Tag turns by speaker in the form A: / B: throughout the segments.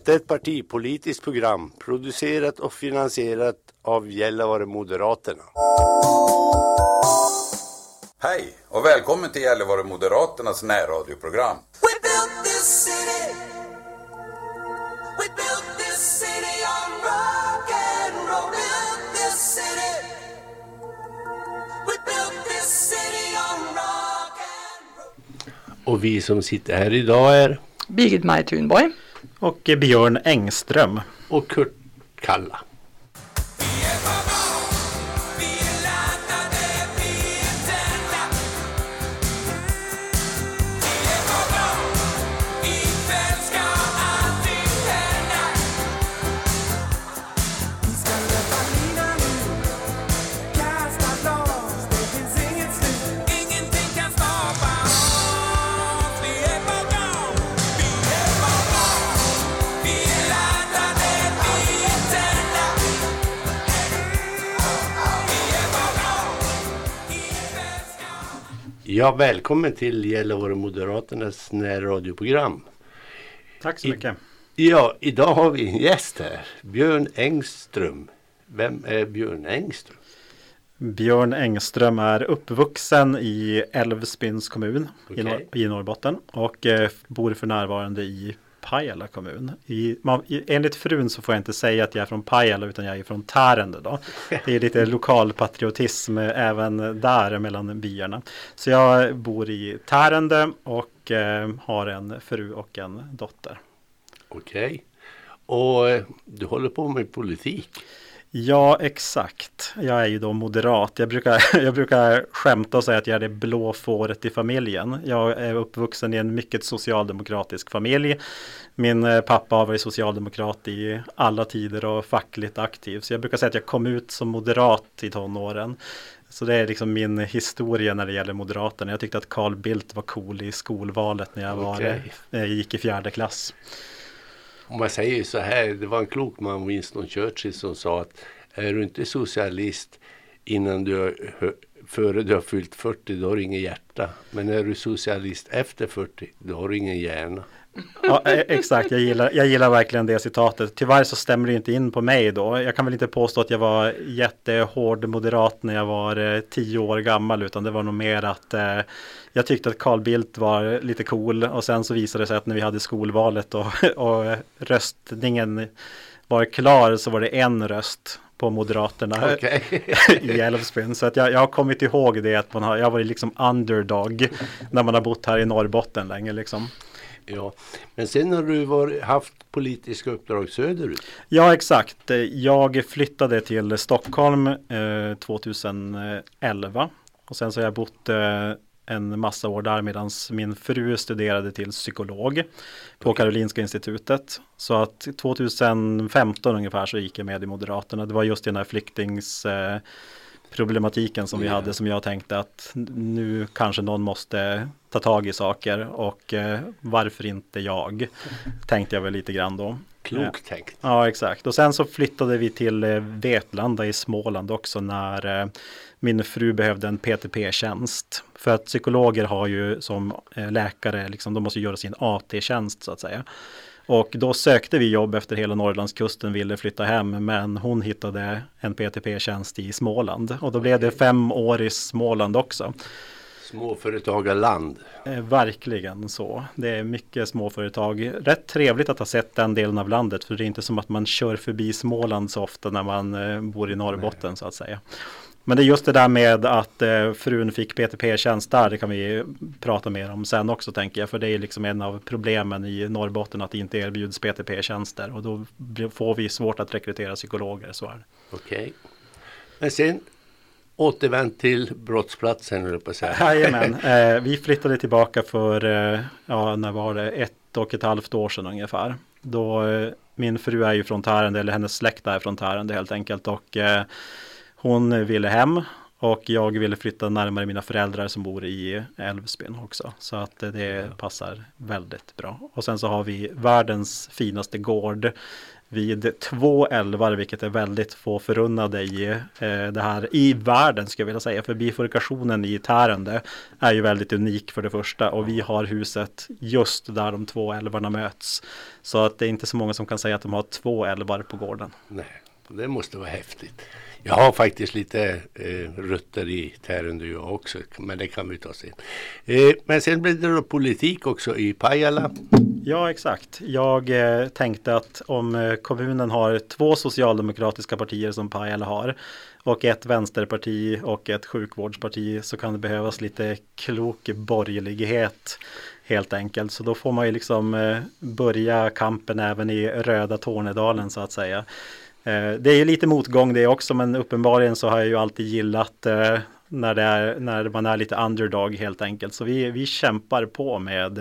A: Detta är ett partipolitiskt program producerat och finansierat av Gällivare Moderaterna.
B: Hej och välkommen till Gällivare Moderaternas närradioprogram.
C: We built this city. We built this city on rock and roll. Built this city. We built this city on rock and roll.
A: Och vi som sitter här idag är
D: Birgit-Maj Thunborg.
E: Och Björn Engström.
A: och Kurt Kalla. Ja, välkommen till Gällivare Moderaternas närradioprogram.
E: Tack så mycket.
A: Ja, idag har vi en gäst här, Björn Engström. Vem är Björn Engström?
E: Björn Engström är uppvuxen i Älvsbyns kommun i Norrbotten och bor för närvarande i Pajala kommun. Enligt frun så får jag inte säga att jag är från Pajala utan jag är från Tärende då. Det är lite lokalpatriotism även där mellan byarna. Så jag bor i Tärende och har en fru och en dotter.
A: Okej. Och du håller på med politik.
E: Ja, exakt. Jag är ju då moderat. Jag brukar skämta och säga att jag är det blå fåret i familjen. Jag är uppvuxen i en mycket socialdemokratisk familj. Min pappa har varit socialdemokrat i alla tider och fackligt aktiv. Så jag brukar säga att jag kom ut som moderat i tonåren. Så det är liksom min historia när det gäller Moderaterna. Jag tyckte att Carl Bildt var cool i skolvalet när jag gick i 4:e klass.
A: Om man säger så här, det var en klok man, Winston Churchill, som sa att är du inte socialist före du har fyllt 40, då har du ingen hjärta. Men är du socialist efter 40, då har du ingen hjärna.
E: Ja, exakt. Jag gillar verkligen det citatet. Tyvärr så stämmer det inte in på mig då. Jag kan väl inte påstå att jag var jättehård moderat när jag var 10 år gammal, utan det var nog mer att jag tyckte att Carl Bildt var lite cool, och sen så visade det sig att när vi hade skolvalet och röstningen var klar så var det en röst på Moderaterna i Älvsbyn. Så att jag har kommit ihåg det att jag har varit liksom underdog när man har bott här i Norrbotten länge liksom.
A: Ja, men sen har du haft politiska uppdrag söderut.
E: Ja, exakt. Jag flyttade till Stockholm 2011 och sen så har jag bott en massa år där medan min fru studerade till psykolog på Karolinska institutet. Så att 2015 ungefär så gick jag med i Moderaterna. Det var just den här flyktingsproblematiken som vi hade, som jag tänkte att nu kanske någon måste ta tag i saker, och varför inte jag, tänkte jag väl lite grann då.
A: Klokt tänkt.
E: Ja, exakt. Och sen så flyttade vi till Vetlanda i Småland också när min fru behövde en PTP-tjänst. För att psykologer har ju som läkare, liksom, de måste göra sin AT-tjänst så att säga. Och då sökte vi jobb efter hela Norrlandskusten, ville flytta hem, men hon hittade en PTP-tjänst i Småland. Och då blev det 5 år i Småland också.
A: Småföretagarland.
E: Verkligen så. Det är mycket småföretag. Rätt trevligt att ha sett den delen av landet, för det är inte som att man kör förbi Småland så ofta när man bor i Norrbotten så att säga. Men det är just det där med att frun fick PTP-tjänst där, det kan vi prata mer om sen också tänker jag. För det är liksom en av problemen i Norrbotten att det inte erbjuds PTP-tjänster, och då får vi svårt att rekrytera psykologer, så är det.
A: Okej. Men sen återvänt till brottsplatsen, höll jag på att säga.
E: Jajamän, vi flyttade tillbaka för, när var det? 1,5 år sedan ungefär. Då min fru är ju från Tärende, eller hennes släkt är från Tärende helt enkelt, och hon ville hem och jag ville flytta närmare mina föräldrar som bor i Älvsbyn också. Så att det passar väldigt bra. Och sen så har vi världens finaste gård vid 2 älvar, vilket är väldigt få förunnade i det här i världen, ska jag vilja säga. För bifurkationen i Tärendö är ju väldigt unik för det första, och vi har huset just där de 2 älvarna möts. Så att det är inte så många som kan säga att de har 2 älvar på gården.
A: Nej, det måste vara häftigt. Jag har faktiskt lite rötter i Tärendö också, men det kan vi ta sen. Men sen blir det då politik också i Pajala.
E: Ja, exakt. Jag tänkte att om kommunen har 2 socialdemokratiska partier som Pajala har, och ett vänsterparti och ett sjukvårdsparti, så kan det behövas lite klok borgerlighet helt enkelt. Så då får man ju liksom börja kampen även i röda Tornedalen, så att säga. Det är ju lite motgång det också, men uppenbarligen så har jag ju alltid gillat när man är lite underdog helt enkelt. Så vi kämpar på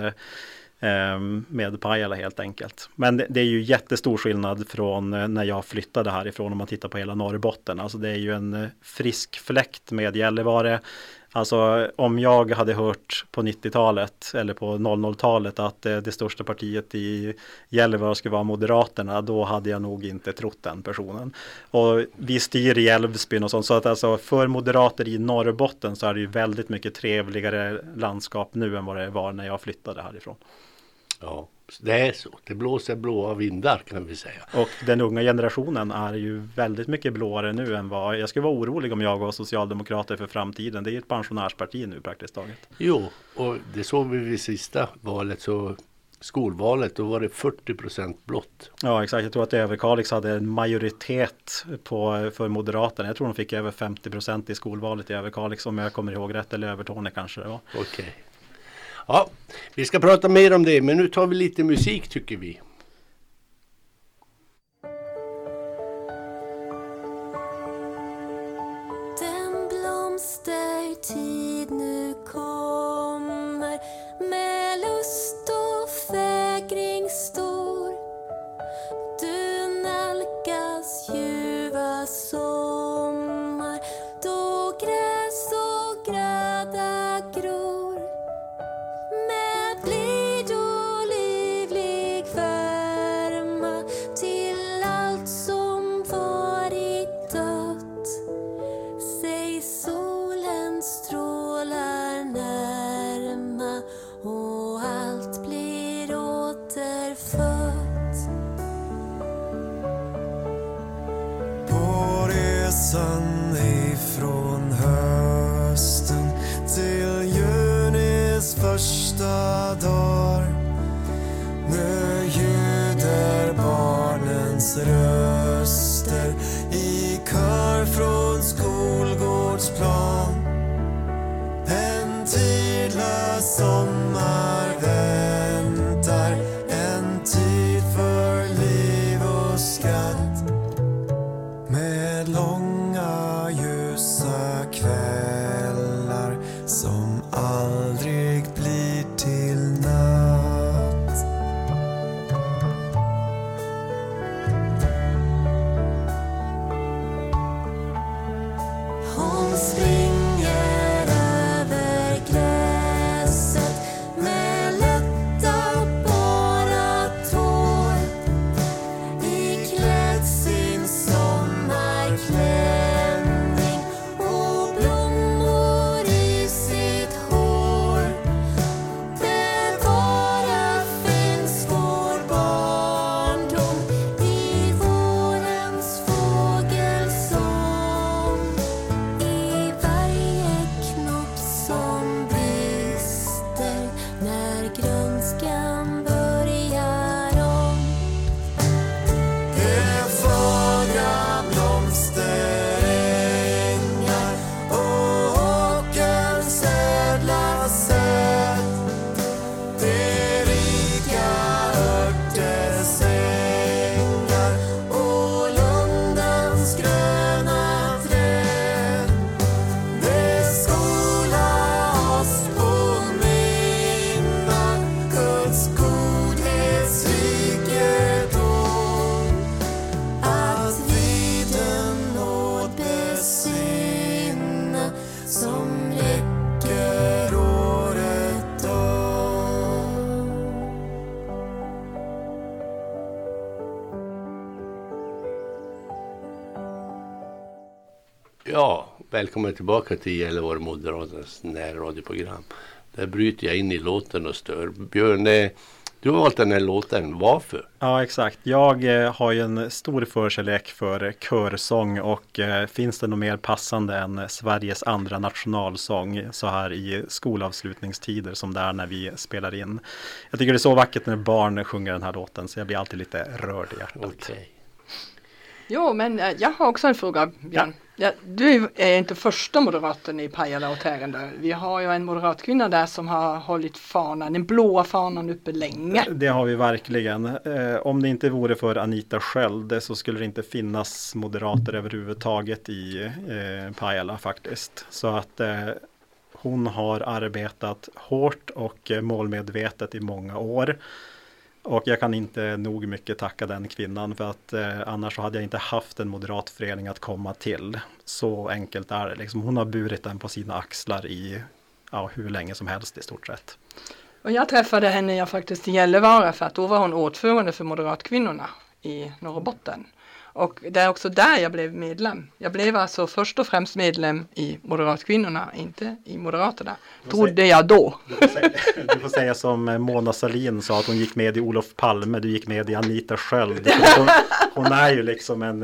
E: med Pajala helt enkelt. Men det är ju jättestor skillnad från när jag flyttade härifrån, om man tittar på hela Norrbotten. Alltså det är ju en frisk fläkt med Gällivare. Alltså om jag hade hört på 90-talet eller på 00-talet att det största partiet i Gällivare skulle vara Moderaterna, då hade jag nog inte trott den personen. Och vi styr i Älvsbyn och sånt, så att alltså för moderater i Norrbotten så är det ju väldigt mycket trevligare landskap nu än vad det var när jag flyttade härifrån.
A: Ja, det är så. Det blåser blåa vindar, kan vi säga.
E: Och den unga generationen är ju väldigt mycket blåare nu än vad... Jag skulle vara orolig om jag var socialdemokrater för framtiden. Det är ju ett pensionärsparti nu praktiskt taget.
A: Jo, och det såg vi vid sista valet, så skolvalet, då var det 40% blått.
E: Ja, exakt. Jag tror att Överkalix hade en majoritet för Moderaterna. Jag tror de fick över 50% i skolvalet i Överkalix, om jag kommer ihåg rätt, eller Övertorneå kanske det var.
A: Okej. Ja, vi ska prata mer om det, men nu tar vi lite musik tycker vi.
C: Den blomstertid nu kommer, med lust och fägring stor. Du nalkas ljuva sommar, då gräs och gröda gror. Med blid och livlig värma till allt som varit dött. Säg solen strålar närma och allt blir återfött.
D: På resan ifrån hösten till junis första dagar, nu ljuder barnens röster i kör från skolgårdsplan. En tidlös sommar väntar, en tid för liv och skratt. Med långa ljusa kvällar som aldrig blir till natt.
C: Hon springer över gräset med lätta bara tår, iklädd sin sommarklänning och blommor i sitt hår. Bevara finns vår barndom i vårens fågelsång, i varje knopp som brister när grönskan börjar om.
D: Det är fagra blomsterängar och åkerns ädla säd. Det är rika örtesängar och lundans gröna träd. Det skola oss påminna Guds godhetsrikedom, att vid den nåd besinna som räcker året om.
A: Ja, välkommen tillbaka till Gällivare Moderaternas närradioprogram. Där bryter jag in i låten och stör. Björn, du har valt den här låten. Varför?
E: Ja, exakt. Jag har ju en stor förkärlek för körsång och finns det något mer passande än Sveriges andra nationalsång så här i skolavslutningstider som det är när vi spelar in. Jag tycker det är så vackert när barn sjunger den här låten så jag blir alltid lite rörd i hjärtat.
A: Okej.
F: Jo, men jag har också en fråga, Björn. Ja, du är inte första moderaten i Pajala och Tärendö. Vi har ju en moderatkvinna där som har hållit fanan, den blåa fanan uppe länge.
E: Det har vi verkligen. Om det inte vore för Anita Sköld så skulle det inte finnas moderater överhuvudtaget i Pajala faktiskt. Så att hon har arbetat hårt och målmedvetet i många år. Och jag kan inte nog mycket tacka den kvinnan för att annars så hade jag inte haft en moderat förening att komma till. Så enkelt är det. Liksom, hon har burit den på sina axlar i hur länge som helst i stort sett.
F: Och jag träffade henne faktiskt i Gällivare för att då var hon ordförande för moderatkvinnorna i Norrbotten. Och det är också där jag blev medlem. Jag blev alltså först och främst medlem i moderatkvinnorna, inte i Moderaterna. Trodde jag då.
E: Du får säga som Mona Sahlin sa att hon gick med i Olof Palme, du gick med i Anita Sköld. Hon är ju liksom en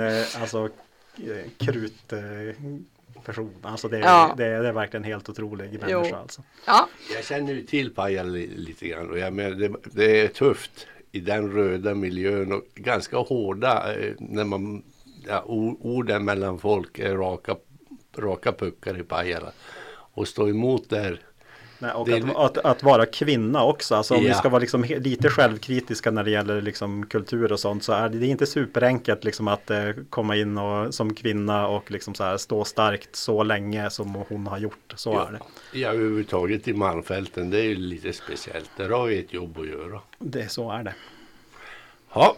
E: krutperson. Alltså det är verkligen helt otrolig människa. Alltså.
F: Ja.
A: Jag känner ju till Pajala lite grann och jag menar, det är tufft i den röda miljön och ganska hårda när man orden mellan folk är raka puckar i Pajala och stå emot där.
E: Nej, och att vara kvinna också, alltså om vi ska vara liksom lite självkritiska när det gäller liksom kultur och sånt så är det inte superenkelt liksom att komma in och, som kvinna och liksom så här, stå starkt så länge som hon har gjort, så är det.
A: Ja, överhuvudtaget i Malmfälten, det är ju lite speciellt, där har vi ett jobb att göra.
E: Så är det.
A: Ja,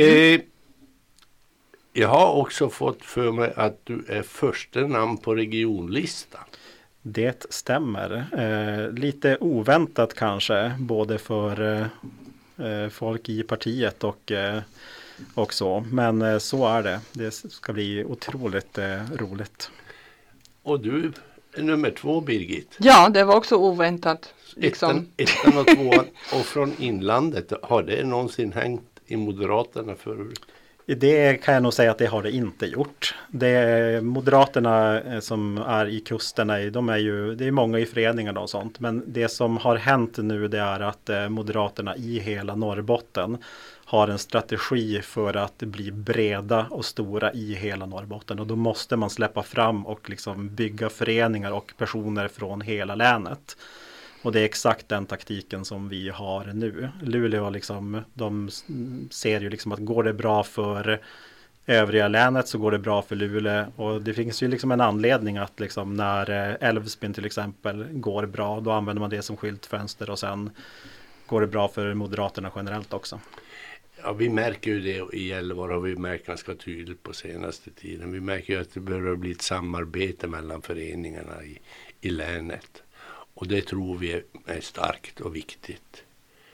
A: jag har också fått för mig att du är första namn på regionlistan.
E: Det stämmer. Lite oväntat kanske, både för folk i partiet och så. Men så är det. Det ska bli otroligt roligt.
A: Och du är nummer 2, Birgit.
F: Ja, det var också oväntat. Liksom.
A: Ettan och 2 och från inlandet. Har det någonsin hängt i Moderaterna förut?
E: Det kan jag nog säga att det har det inte gjort. Moderaterna som är i kusterna, det är många i föreningar och sånt. Men det som har hänt nu det är att Moderaterna i hela Norrbotten har en strategi för att bli breda och stora i hela Norrbotten. Och då måste man släppa fram och liksom bygga föreningar och personer från hela länet. Och det är exakt den taktiken som vi har nu. Luleå de ser ju liksom att går det bra för övriga länet så går det bra för Luleå. Och det finns ju liksom en anledning att liksom när Älvsbyn till exempel går bra, då använder man det som skyltfönster och sen går det bra för Moderaterna generellt också.
A: Ja, vi märker ju det i Gällivare och vi märker ganska tydligt på senaste tiden. Vi märker ju att det börjar bli ett samarbete mellan föreningarna i länet. Och det tror vi är starkt och viktigt.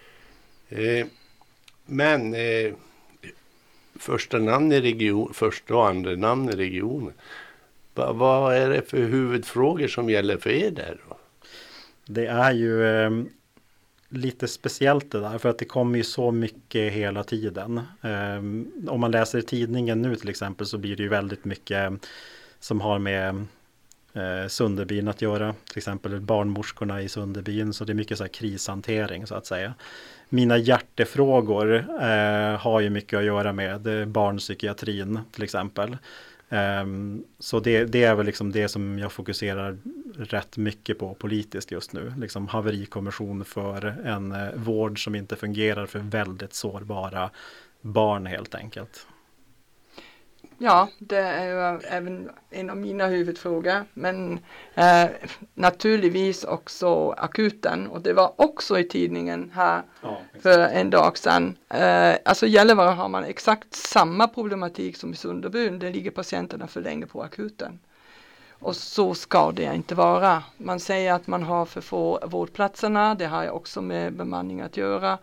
A: Men första och andra namn i regionen. Vad är det för huvudfrågor som gäller för er där då?
E: Det är ju lite speciellt det där, för att det kommer ju så mycket hela tiden. Om man läser tidningen nu till exempel så blir det ju väldigt mycket som har med Sunderbyn att göra, till exempel barnmorskorna i Sunderbyn, så det är mycket så här krishantering så att säga. Mina hjärtefrågor har ju mycket att göra med barnpsykiatrin till exempel. Så det är väl liksom det som jag fokuserar rätt mycket på politiskt just nu. Liksom haverikommission för en vård som inte fungerar för väldigt sårbara barn helt enkelt.
F: Ja, det är ju även en av mina huvudfrågor, men naturligtvis också akuten, och det var också i tidningen här för en dag sedan. Alltså i Gällivare har man exakt samma problematik som i Sunderbyn, det ligger patienterna för länge på akuten. Och så ska det inte vara. Man säger att man har för få vårdplatserna, det har ju också med bemanning att göra.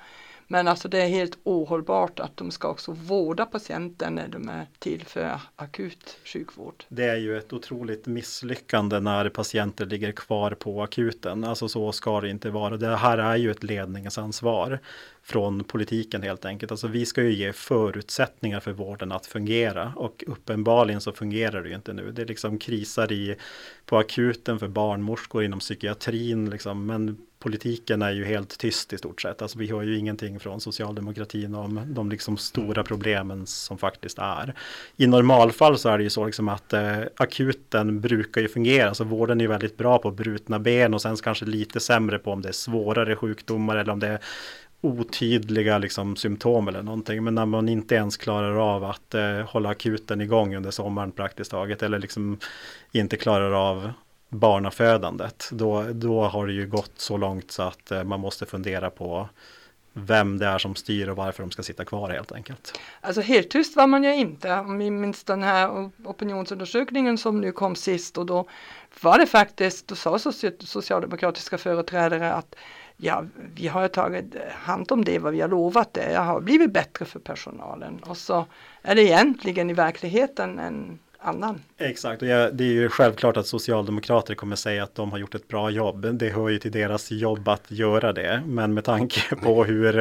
F: Men alltså det är helt ohållbart att de ska också vårda patienten när de är till för akut sjukvård.
E: Det är ju ett otroligt misslyckande när patienter ligger kvar på akuten. Alltså så ska det inte vara. Det här är ju ett ledningsansvar från politiken helt enkelt. Alltså vi ska ju ge förutsättningar för vården att fungera och uppenbarligen så fungerar det ju inte nu. Det är liksom krisar på akuten för barnmorskor inom psykiatrin liksom, men politiken är ju helt tyst i stort sett. Alltså vi har ju ingenting från socialdemokratin om de liksom stora problemen som faktiskt är. I normalfall så är det ju så liksom att akuten brukar ju fungera. Så vården är ju väldigt bra på brutna ben och sen kanske lite sämre på om det är svårare sjukdomar eller om det är otydliga liksom, symptom eller någonting. Men när man inte ens klarar av att hålla akuten igång under sommaren praktiskt taget eller liksom inte klarar av barnafödandet, då har det ju gått så långt så att man måste fundera på vem det är som styr och varför de ska sitta kvar helt enkelt.
F: Alltså helt tyst var man ju inte. Om vi minns den här opinionsundersökningen som nu kom sist och då var det faktiskt, då sa socialdemokratiska företrädare att ja, vi har tagit hand om det vad vi har lovat det. Jag har blivit bättre för personalen. Och så är det egentligen i verkligheten en annan.
E: Exakt, och det är ju självklart att socialdemokrater kommer säga att de har gjort ett bra jobb. Det hör ju till deras jobb att göra det. Men med tanke på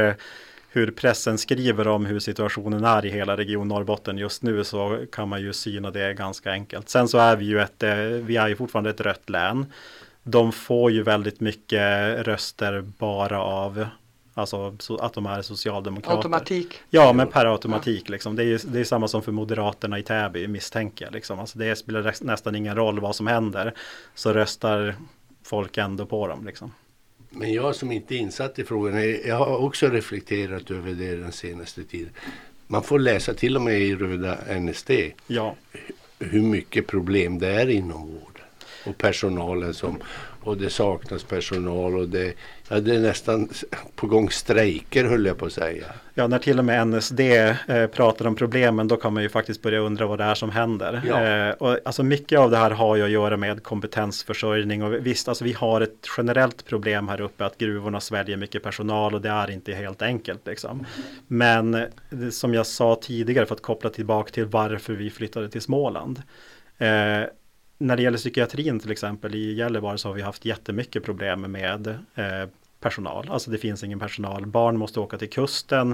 E: hur pressen skriver om hur situationen är i hela region Norrbotten just nu så kan man ju syna det ganska enkelt. Sen så är vi är ju fortfarande ett rött län. De får ju väldigt mycket röster bara av alltså att de är socialdemokrater.
F: Automatik.
E: Ja, men per automatik liksom. Det är samma som för Moderaterna i Täby misstänker jag liksom. Alltså det spelar nästan ingen roll vad som händer så röstar folk ändå på dem liksom.
A: Men jag som inte är insatt i frågan, jag har också reflekterat över det den senaste tiden. Man får läsa till och med i Röda NSD hur mycket problem det är inom vården. Och personalen och det saknas personal och det är nästan på gång strejker höll jag på att säga. Ja, när till och med NSD pratar om problemen då kan man ju faktiskt börja undra vad det är som händer. Ja. Och alltså mycket av det här har ju att göra med kompetensförsörjning och visst, alltså vi har ett generellt problem här uppe att gruvorna sväljer mycket personal och det är inte helt enkelt liksom. Men som jag sa tidigare för att koppla tillbaka till varför vi flyttade till Småland. När det gäller psykiatrin till exempel i Gällivare så har vi haft jättemycket problem med personal. Alltså det finns ingen personal. Barn måste åka till kusten.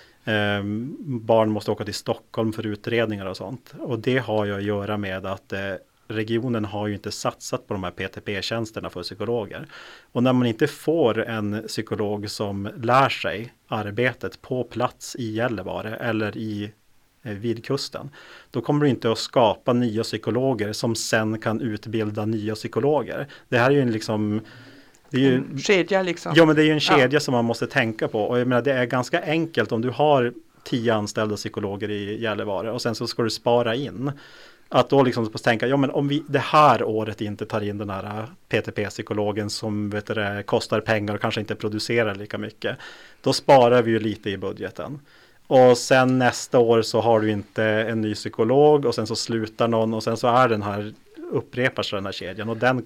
A: Barn måste åka till Stockholm för utredningar och sånt. Och det har ju att göra med att regionen har ju inte satsat på de här PTP-tjänsterna för psykologer. Och när man inte får en psykolog som lär sig arbetet på plats i Gällivare eller vid kusten, då kommer du inte att skapa nya psykologer som sen kan utbilda nya psykologer. Det här är ju en
F: kedja liksom.
E: Ja, men det är ju en kedja som man måste tänka på. Och jag menar, det är ganska enkelt om du har 10 anställda psykologer i Gällivare och sen så ska du spara in. Att då liksom tänka, ja men om vi det här året inte tar in den här PTP-psykologen som kostar pengar och kanske inte producerar lika mycket, då sparar vi ju lite i budgeten. Och sen nästa år så har du inte en ny psykolog och sen så slutar någon och sen så är upprepar sig den här kedjan och den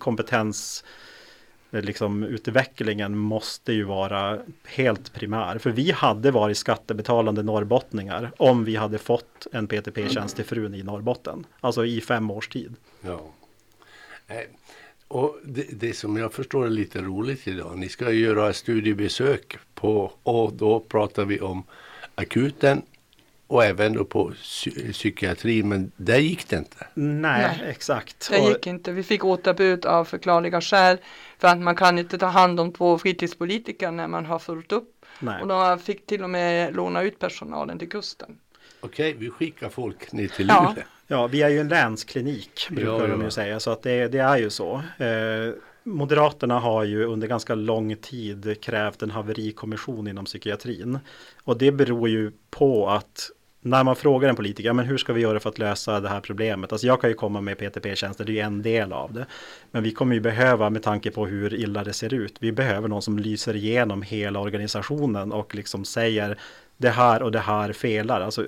E: utvecklingen måste ju vara helt primär. För vi hade varit skattebetalande norrbottningar om vi hade fått en PTP-tjänst till frun i Norrbotten. Alltså i 5 års tid.
A: Ja. Och det som jag förstår är lite roligt idag. Ni ska göra studiebesök och då pratar vi om akuten och även då på psykiatri, men där gick det inte.
E: Nej, exakt.
F: Det gick inte. Vi fick återbud av förklarliga skäl för att man kan inte ta hand om 2 fritidspolitiker när man har fullt upp. Nej. Och de fick till och med låna ut personalen till kusten.
A: Okej, vi skickar folk ner till Luleå.
E: Ja, vi är ju en länsklinik brukar de ju säga, så att det är ju så. Moderaterna har ju under ganska lång tid krävt en haverikommission inom psykiatrin. Och det beror ju på att när man frågar en politiker, men hur ska vi göra för att lösa det här problemet? Alltså jag kan ju komma med PTP-tjänster, det är ju en del av det. Men vi kommer ju behöva, med tanke på hur illa det ser ut, vi behöver någon som lyser igenom hela organisationen och liksom säger det här och det här felar. Alltså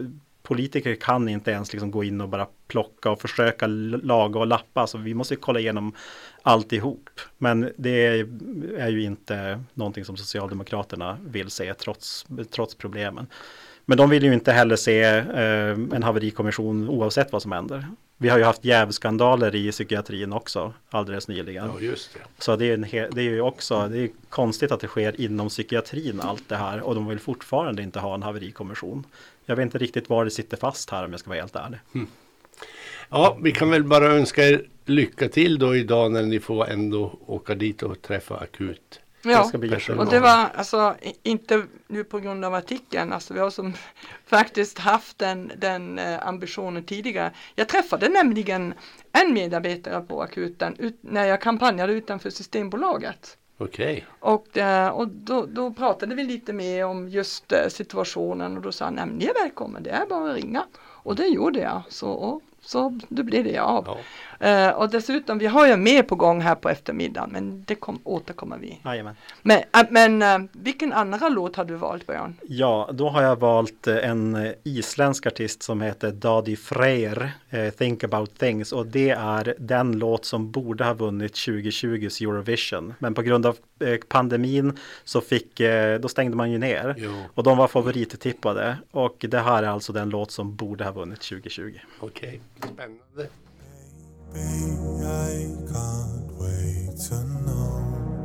E: politiker kan inte ens liksom gå in och bara plocka och försöka laga och lappa. Så vi måste kolla igenom alltihop. Men det är ju inte någonting som Socialdemokraterna vill se trots problemen. Men de vill ju inte heller se en haverikommission oavsett vad som händer. Vi har ju haft jävskandaler i psykiatrin också alldeles nyligen.
A: Ja, just det.
E: Så det är ju också, det är konstigt att det sker inom psykiatrin allt det här. Och de vill fortfarande inte ha en haverikommission. Jag vet inte riktigt var det sitter fast här om jag ska vara helt ärlig.
A: Ja, vi kan väl bara önska er lycka till då idag när ni får ändå åka dit och träffa akut.
F: Ja,
E: ska bli jättebra.
F: och det var alltså inte nu på grund av artikeln, alltså vi har som faktiskt haft den ambitionen tidigare. Jag träffade nämligen en medarbetare på akuten när jag kampanjade utanför Systembolaget.
A: Okej.
F: Och då pratade vi lite mer om just situationen och då sa han, nej, ni är välkommen, det är bara att ringa. Och det gjorde jag, så det blev det av.
A: Ja.
F: Och dessutom, vi har ju mer på gång här på eftermiddagen, men det återkommer vi.
E: Jajamän.
F: Men vilken andra låt har du valt, Björn?
E: Ja, då har jag valt en isländsk artist som heter Daði Freyr, Think About Things. Och det är den låt som borde ha vunnit 2020s Eurovision. Men på grund av pandemin så då stängde man ju ner.
A: Jo.
E: Och de var favorittippade. Och det här är alltså den låt som borde ha vunnit 2020.
A: Okej, spännande.
D: Baby, I can't wait to know.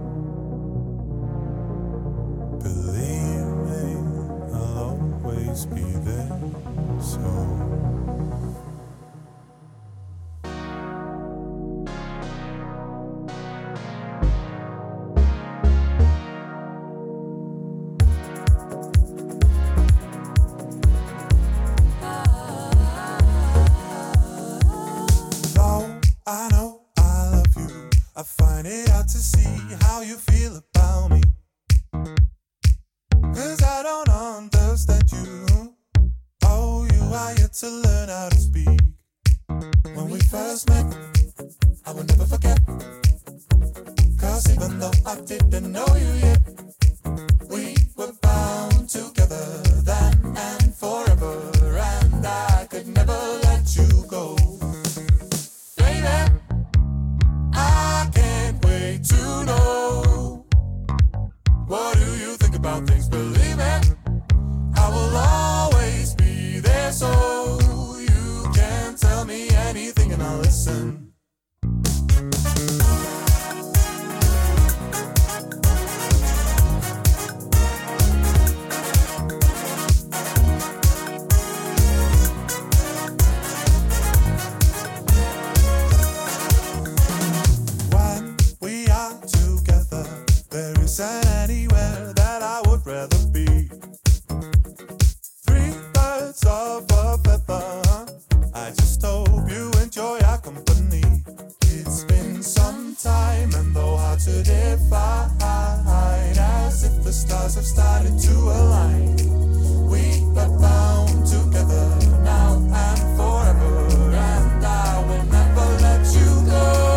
D: Believe me, I'll always be there. So I know I love you. I find it hard to see how you feel about me. 'Cause I don't understand you. Oh, you are yet to learn how to speak. When we first met, I will never forget. 'Cause even though I didn't know you yet, we were bound together then and forever. And I could never let you go. I can't wait to know. What do you think about things? Believe it, I will always be there, so you can tell me anything and I'll listen. Isn't anywhere that I would rather be. 3 birds of a feather. I just hope you enjoy our company. It's been some time and though hard to define, as if the stars have started to align. We are bound together now and forever, and I will never let you go.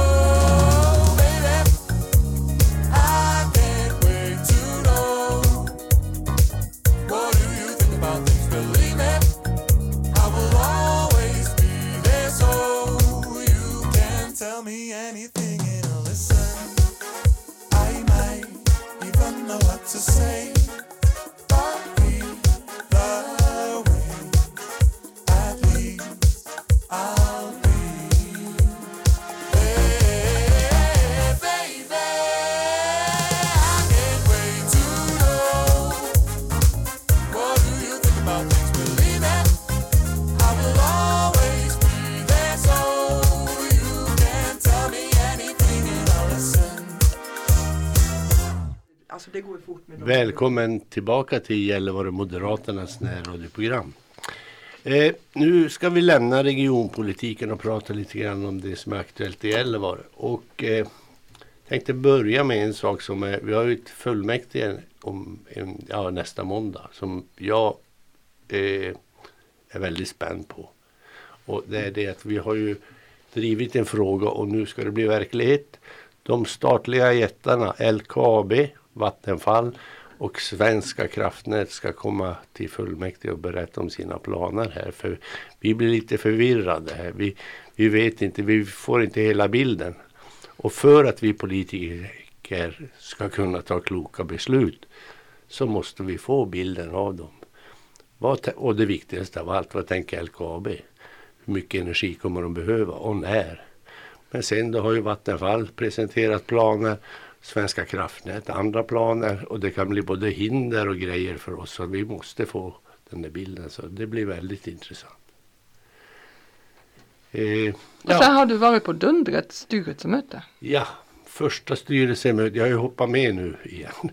D: Tell me anything and I'll listen. I might even know what to say. But either way, at least I'll be. Hey, baby, I can't wait to know. What do you think about things? Believe it, I will always be there, so
F: Alltså det går fort med dem.
A: Välkommen tillbaka till Gällivare Moderaternas närradioprogram. Nu ska vi lämna regionpolitiken och prata lite grann om det som är aktuellt i Gällivare. Och tänkte börja med en sak som är, vi har ju ett fullmäktige om nästa måndag som jag är väldigt spänd på. Och det är det att vi har ju drivit en fråga och nu ska det bli verklighet. De statliga jättarna LKAB, Vattenfall Och Svenska kraftnät ska komma till fullmäktige och berätta om sina planer här. För vi blir lite förvirrade här. Vi vet inte, vi får inte hela bilden. Och för att vi politiker ska kunna ta kloka beslut så måste vi få bilden av dem. Och det viktigaste av allt, vad tänker LKAB? Hur mycket energi kommer de behöva och när? Men sen då har ju Vattenfall presenterat planer, Svenska kraftnät andra planer, och det kan bli både hinder och grejer för oss, så vi måste få den där bilden, så det blir väldigt intressant.
F: Och sen har du varit på Dundrets styrelsemöte.
A: Ja, första styrelsemöte, jag har ju hoppat med nu igen.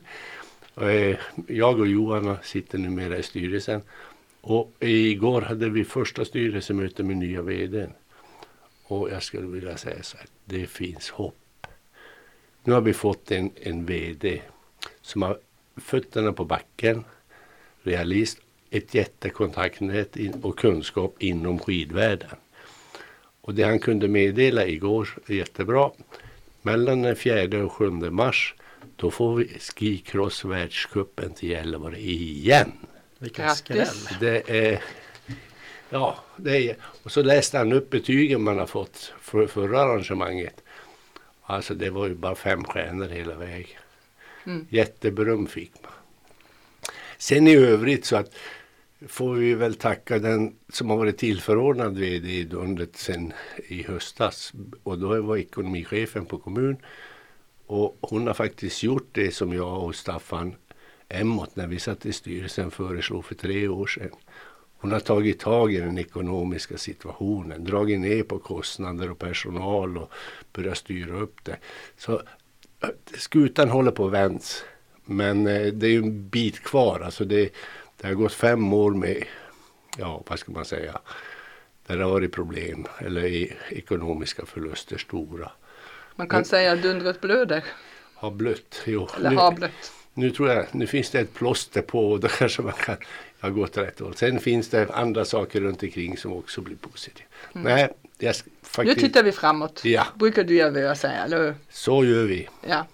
A: Jag och Johan sitter numera i styrelsen, och igår hade vi första styrelsemöte med nya vdn. Och jag skulle vilja säga så här, det finns hopp. Nu har vi fått en vd som har fötterna på backen, realist, ett jättekontaktnät och kunskap inom skidvärlden. Och det han kunde meddela igår är jättebra. Mellan den 4 och 7 mars, då får vi skicross världscupen till Gällivare igen.
E: Vilken skräll.
A: Det är... Ja, det är... Och så läste han upp betygen man har fått för förra arrangemanget. Alltså det var ju bara 5 stjärnor hela vägen. Jätteberöm fick man. Sen i övrigt så att får vi väl tacka den som har varit tillförordnad vd i Dundret sen i höstas. Och då var ekonomichefen på kommun. Och hon har faktiskt gjort det som jag och Staffan Emmott när vi satt i styrelsen föreslog för 3 år sedan. Hon har tagit tag i den ekonomiska situationen, dragit ner på kostnader och personal och börjat styra upp det. Så skutan håller på att vänds, men det är ju en bit kvar. Alltså det har gått 5 år med, ja vad ska man säga, där det har varit problem eller ekonomiska förluster stora.
F: Man kan säga att Dundret blöder.
A: Har blött, jo.
F: Eller har blött.
A: Nu tror jag, nu finns det ett plåster på och då kanske man kan ha gått rätt håll. Sen finns det andra saker runt omkring som också blir positiva. Nej,
F: Nu tittar vi framåt.
A: Ja.
F: Brukar du göra säga, eller hur?
A: Så gör vi.
F: Ja.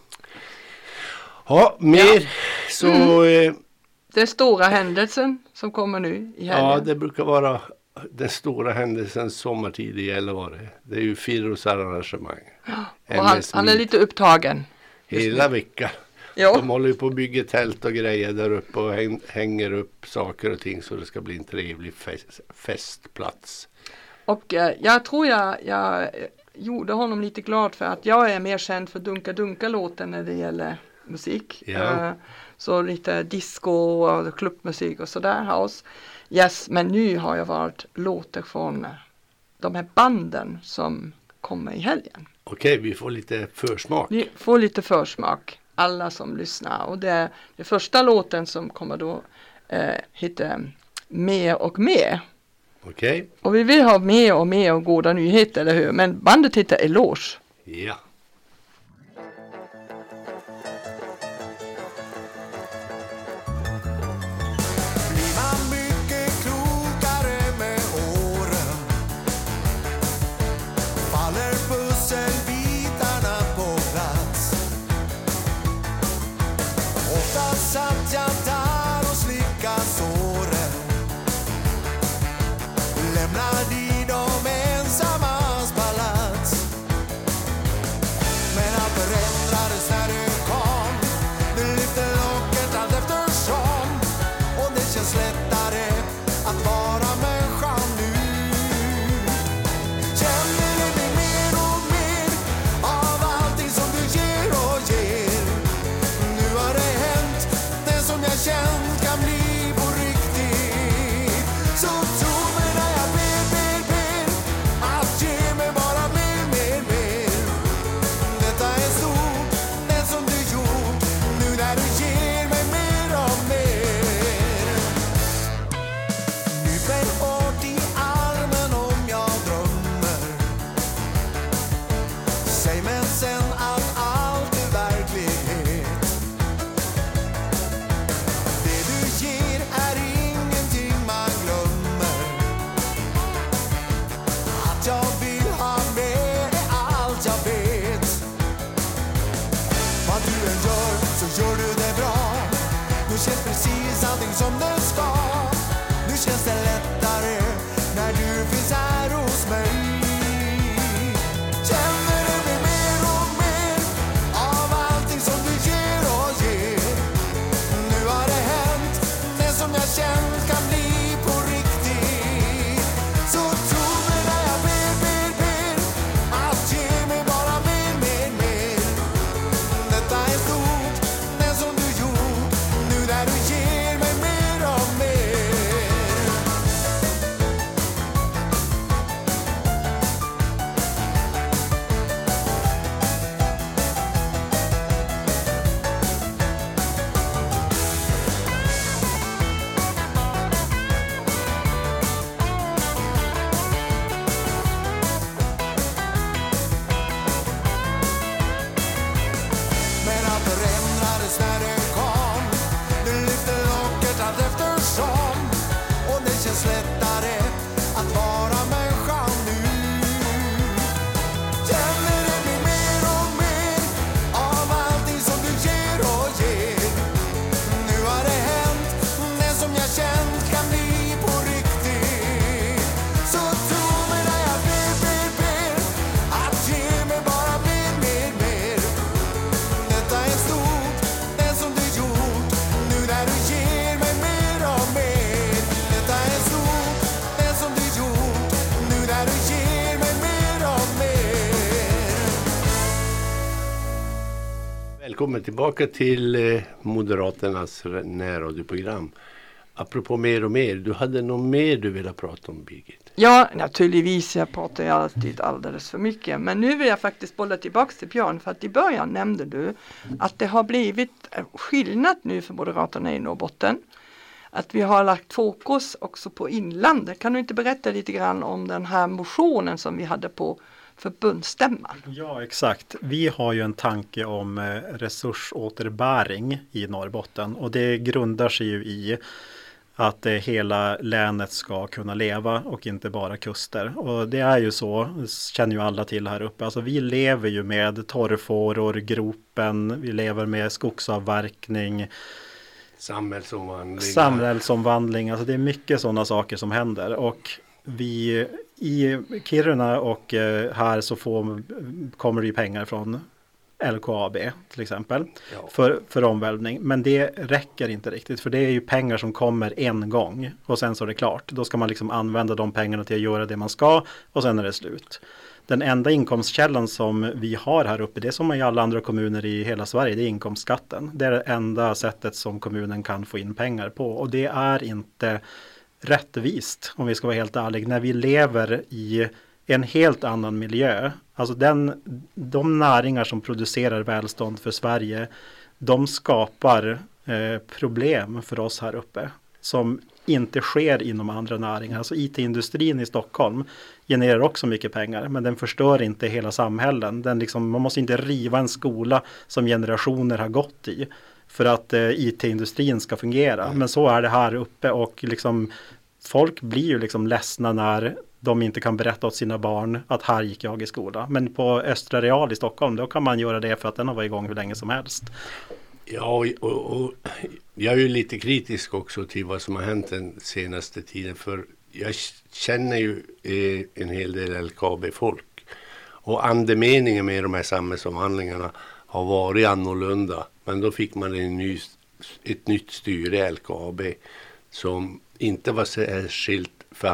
A: Ja, mer så...
F: Det är stora händelsen som kommer nu i helgen.
A: Ja, det brukar vara den stora händelsen sommartid i Gällivare. Det är ju Firros arrangemang.
F: Och han är lite upptagen.
A: Hela veckan.
F: Ja.
A: De håller ju på att bygga tält och grejer där uppe och hänger upp saker och ting så det ska bli en trevlig festplats.
F: Och jag tror jag gjorde honom lite glad för att jag är mer känd för Dunka-Dunka-låten när det gäller musik.
A: Ja.
F: Så lite disco och klubbmusik och sådär house. Yes, men nu har jag varit låtar från de här banden som kommer i helgen.
A: Okej, vi får lite försmak.
F: Ni får lite försmak, alla som lyssnar. Och det första låten som kommer då heter Mer och mer.
A: Okej.
F: Och vi vill ha mer och mer och goda nyheter, eller hur? Men bandet heter Eloge.
A: Ja.
D: Blir man mycket klokare med åren, faller pusselbitarna på plats. Ofta satt jag där och slickade såren, lämnar de ensammas palats. Men allt förändrades när du kom, du lyfte locket allt eftersom, och det känns lättare att vara människa nu. Känner du dig mer och mer av allting som du ger och ger? Nu har det hänt, det som jag känt kan bli på riktigt. Så tro mig när jag ber att ge mig bara mer. Detta är stort, det som du gjort, nu när du ger mig mer och mer. Nyp mig hårt i armen om jag drömmer, säg mig sen att allt är verklighet. Det du ger är ingenting man glömmer, att jag vill ha mer är allt jag vet. Vad du än gör så gör du det bra, precis allting som det ska. Nu känns det lättare när du finns här hos mig. Känner du mig mer och mer av allting som du ger och ger. Nu har det hänt, det som jag känt kan bli på riktigt. Så tro mig när jag ber att ge mig bara mer. Detta är stort, det som du gjort, nu när du ger mig mer och mer. Men allt förändrades när det kom. Du lyfte locket allt eftersom. Och det känns lättare att vara människa nu. Känner du mig mer och mer av allting som du ger och ger. Nu har det hänt, det som jag känt kan bli på riktigt. Så tro mig när jag ber att ge mig bara mer. Detta är stort, det som du gjort, nu när du ger mig mer och mer. Detta är stort, det som du gjort, nu när du ger mig mer och mer.
A: Välkommen tillbaka till Moderaternas närradioprogram. Apropå mer och mer, du hade något mer du ville prata om, Birgit?
F: Ja, naturligtvis, jag pratar ju alltid alldeles för mycket. Men nu vill jag faktiskt bolla tillbaka till Björn, för att i början nämnde du att det har blivit skillnad nu för Moderaterna i Norrbotten. Att vi har lagt fokus också på inlandet. Kan du inte berätta lite grann om den här motionen som vi hade på förbundsstämman?
E: Ja, exakt. Vi har ju en tanke om resursåterbäring i Norrbotten, och det grundar sig ju i att hela länet ska kunna leva och inte bara kuster. Och det är ju så, känner ju alla till här uppe. Alltså vi lever ju med torrfåror, gropen, vi lever med skogsavverkning, samhällsomvandling. Alltså det är mycket sådana saker som händer. Och vi i Kiruna och här så kommer det ju pengar från LKAB till exempel för omvälvning. Men det räcker inte riktigt, för det är ju pengar som kommer en gång och sen så är det klart. Då ska man liksom använda de pengarna till att göra det man ska och sen är det slut. Den enda inkomstkällan som vi har här uppe, det är som i alla andra kommuner i hela Sverige, det är inkomstskatten. Det är det enda sättet som kommunen kan få in pengar på, och det är inte rättvist om vi ska vara helt ärliga när vi lever i en helt annan miljö. Alltså de näringar som producerar välstånd för Sverige, de skapar problem för oss här uppe som inte sker inom andra näringar. Alltså IT-industrin i Stockholm genererar också mycket pengar, men den förstör inte hela samhällen. Man måste inte riva en skola som generationer har gått i för att IT-industrin ska fungera. Men så är det här uppe, och folk blir ju ledsna när de inte kan berätta åt sina barn att här gick jag i skola. Men på Östra Real i Stockholm, då kan man göra det för att den har varit igång hur länge som helst.
A: Ja, och jag är ju lite kritisk också till vad som har hänt den senaste tiden. För jag känner ju en hel del LKAB-folk. Och andemeningen med de här samhällsomvandlingarna har varit annorlunda. Men då fick man ett nytt styre i LKAB som inte var särskilt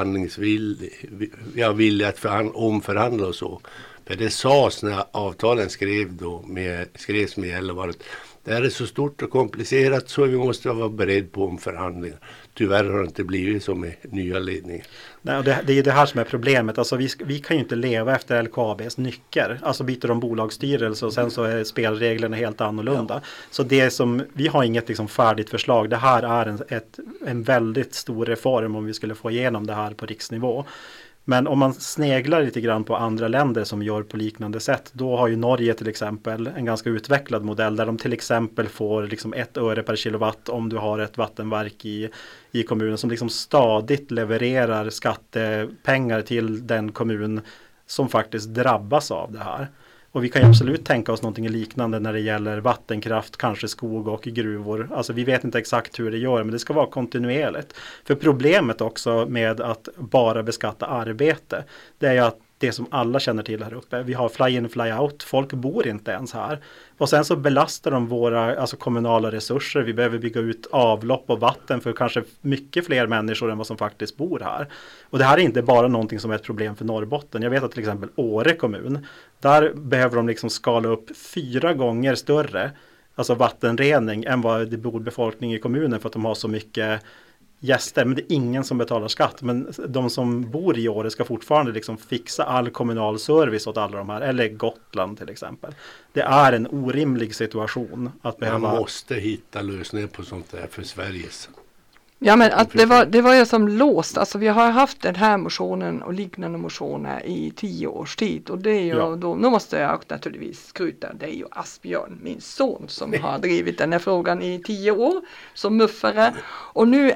A: villig att omförhandla och så. För det sades när avtalen skrevs med Gällivare. Det här är så stort och komplicerat så vi måste vara beredda på omförhandlingar. Tyvärr har det inte blivit så med nya ledningar.
E: Nej, och det är det här som är problemet. Alltså vi kan ju inte leva efter LKABs nycker. Alltså byter de bolagsstyrelse och sen så är spelreglerna helt annorlunda. Ja. Så vi har inget färdigt förslag. Det här är en väldigt stor reform om vi skulle få igenom det här på riksnivå. Men om man sneglar lite grann på andra länder som gör på liknande sätt, då har ju Norge till exempel en ganska utvecklad modell där de till exempel får 1 öre per kilowatt om du har ett vattenverk i kommunen som stadigt levererar skattepengar till den kommun som faktiskt drabbas av det här. Och vi kan ju absolut tänka oss någonting liknande när det gäller vattenkraft, kanske skog och gruvor. Alltså vi vet inte exakt hur det gör, men det ska vara kontinuerligt. För problemet också med att bara beskatta arbete, det är ju att det som alla känner till här uppe. Vi har fly-in, fly-out. Folk bor inte ens här. Och sen så belastar de våra kommunala resurser. Vi behöver bygga ut avlopp och vatten för kanske mycket fler människor än vad som faktiskt bor här. Och det här är inte bara någonting som är ett problem för Norrbotten. Jag vet att till exempel Åre kommun, där behöver de liksom skala upp 4 gånger större, alltså vattenrening, än vad det bor befolkning i kommunen för att de har så mycket gäster, men det är ingen som betalar skatt. Men de som bor i Åre ska fortfarande liksom fixa all kommunal service åt alla de här, eller Gotland till exempel. Det är en orimlig situation att behöva...
A: Man måste hitta lösningar på sånt där för Sveriges.
F: Ja, men att det var ju som låst. Alltså vi har haft den här motionen och liknande motioner i 10 års tid. Och det är ju, då måste jag naturligtvis skryta, det är ju Asbjörn, min son, som har drivit den här frågan i 10 år som muffare. Och nu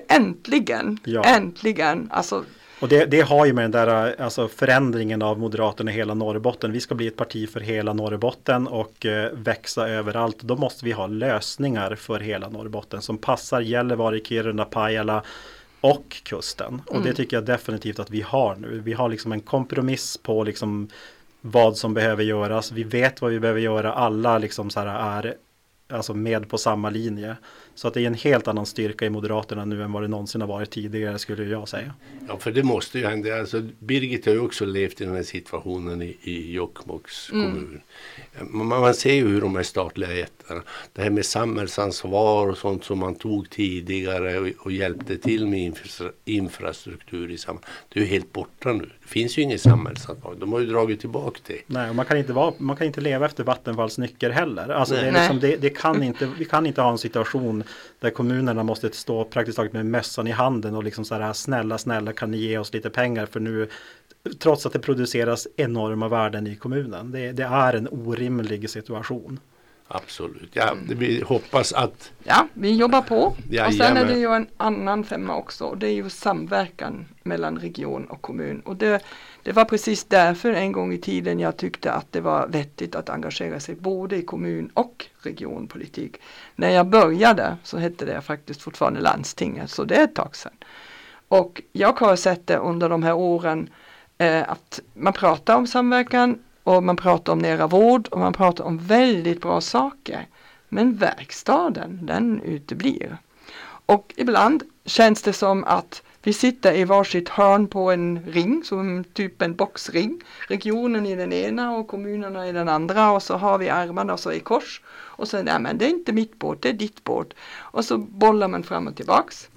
F: äntligen, alltså...
E: Och det har ju med den där alltså förändringen av Moderaterna i hela Norrbotten. Vi ska bli ett parti för hela Norrbotten och växa överallt. Då måste vi ha lösningar för hela Norrbotten som passar Gällivare, Kiruna, Pajala och kusten. Och det tycker jag definitivt att vi har nu. Vi har liksom en kompromiss på liksom vad som behöver göras. Vi vet vad vi behöver göra. Alla liksom så här är alltså med på samma linje. Så att det är en helt annan styrka i Moderaterna nu än vad det någonsin har varit tidigare, skulle jag säga.
A: Ja, för det måste ju hända. Alltså, Birgit har ju också levt i den här situationen i Jokkmokks kommun. Man ser ju hur de här statliga jättarna, det här med samhällsansvar och sånt som man tog tidigare och hjälpte till med infrastruktur i samhället. Det är ju helt borta nu. Det finns ju inget samhällsansvar. De har ju dragit tillbaka det.
E: Nej, och man kan inte leva efter Vattenfalls nycker heller. Alltså det är liksom, vi kan inte ha en situation där kommunerna måste stå praktiskt taget med mössan i handen och liksom så här, snälla kan ni ge oss lite pengar för nu, trots att det produceras enorma värden i kommunen. Det är en orimlig situation.
A: Absolut. Ja, vi hoppas att...
F: Ja, vi jobbar på.
A: Ja,
F: och sen är det ju en annan femma också. Det är ju samverkan mellan region och kommun. Och det var precis därför en gång i tiden jag tyckte att det var vettigt att engagera sig både i kommun- och regionpolitik. När jag började så hette det faktiskt fortfarande landstinget, så det är ett tag sedan. Och jag har sett det under de här åren att man pratar om samverkan och man pratar om nära vård och man pratar om väldigt bra saker. Men verkstaden, den uteblir. Och ibland känns det som att vi sitter i varsitt hörn på en ring, som typ en boxring. Regionen i den ena och kommunerna i den andra, och så har vi armarna så i kors. Och så, nej men det är inte mitt båt, det är ditt båt. Och så bollar man fram och tillbaks.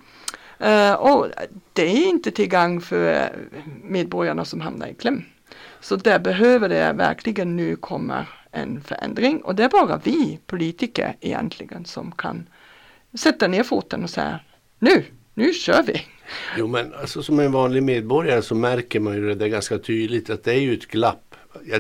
F: Och det är inte till gang för medborgarna som hamnar i kläm. Så där behöver det verkligen nu komma en förändring. Och det är bara vi politiker egentligen som kan sätta ner foten och säga nu kör vi.
A: Jo, men alltså, som en vanlig medborgare så märker man ju det ganska tydligt att det är ju ett glapp.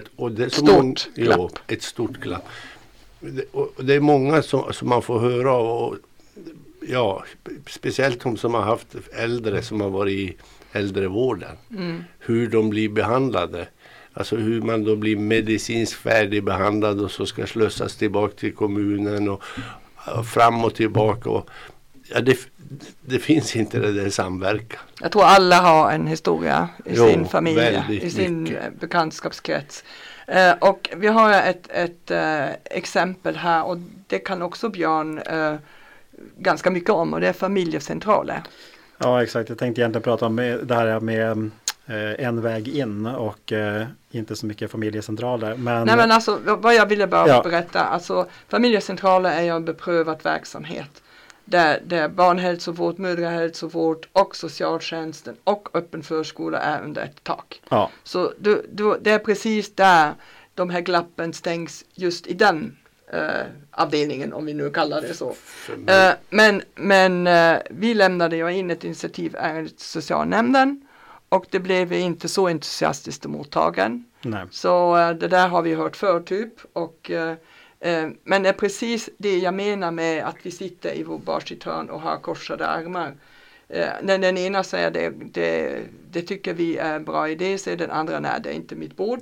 A: Ett stort glapp. Och det är många som man får höra och ja, speciellt de som har haft äldre som har varit i äldrevården. Hur de blir behandlade. Alltså hur man då blir medicinskt färdigbehandlad och så ska slussas tillbaka till kommunen och fram och tillbaka. Och, ja, det finns inte det där samverkan.
F: Jag tror alla har en historia i sin familj, i sin
A: mycket
F: bekantskapskrets. Och vi har ett exempel här, och det kan också Björn ganska mycket om, och det är familjecentraler.
E: Ja, exakt. Jag tänkte egentligen prata om det här med en väg in och inte så mycket familjecentraler. Nej,
F: men alltså vad jag ville bara berätta, alltså familjecentraler är ju en beprövad verksamhet. Där barnhälsovård, mödrahälsovård och socialtjänsten och öppen förskola är under ett tak. Ja. Så det är precis där de här glappen stängs, just i den avdelningen, om vi nu kallar det så. Men vi lämnade ju in ett initiativ till socialnämnden och det blev inte så entusiastiskt mottagen. Nej. Så det där har vi hört för typ, och men det är precis det jag menar med att vi sitter i vår varsitt hörn och har korsade armar. När den ena säger det tycker vi är en bra idé, säger den andra nej, det är inte mitt bord.